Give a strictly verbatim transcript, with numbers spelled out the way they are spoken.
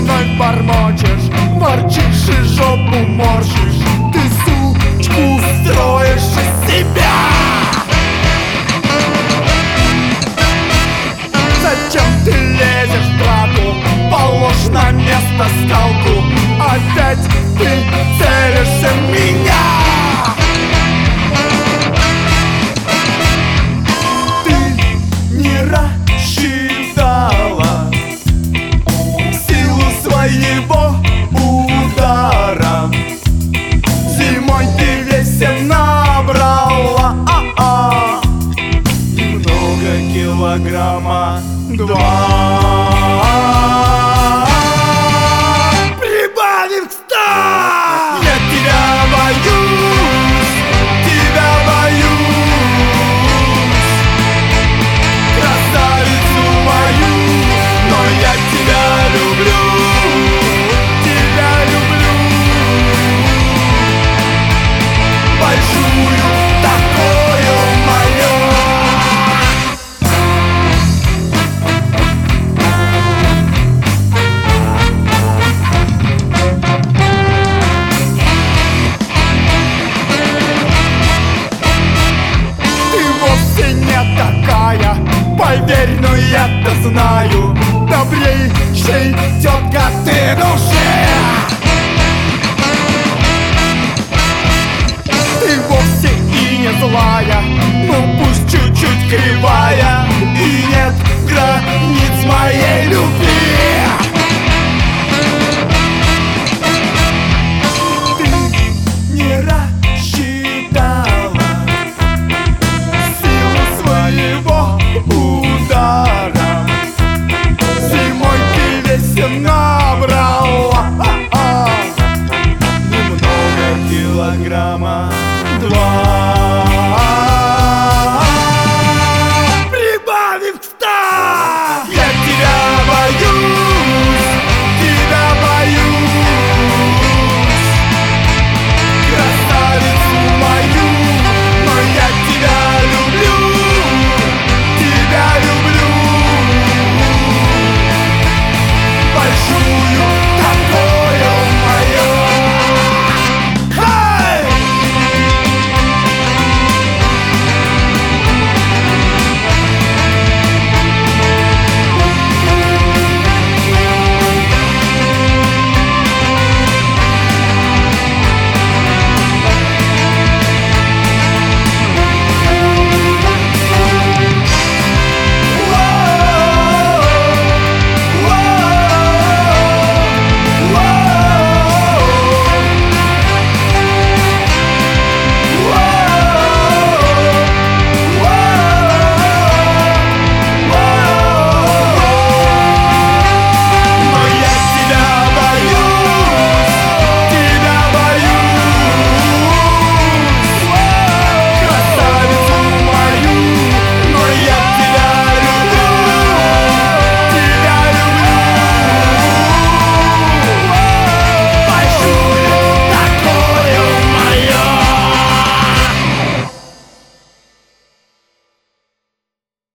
вновь бормочешь, ворчишь и жопу морщишь. Ты сучку строишь из себя. Зачем ты лезешь, брату? Положь на место скалку. Опять ты целишься в меня. Ты не рассчитала силу своего удара. Зимой ты весен набрала а-а. Немного килограмма два. Прибавим к ста. Я тебя боюсь, тебя боюсь, красавицу мою, но я тебя люблю, тебя люблю. Большую такое мое. Такая, поверь, но я-то знаю, добрейшей тетка ты душе. Ты вовсе и не злая, ну пусть чуть-чуть кривая, и нет границ моей любви.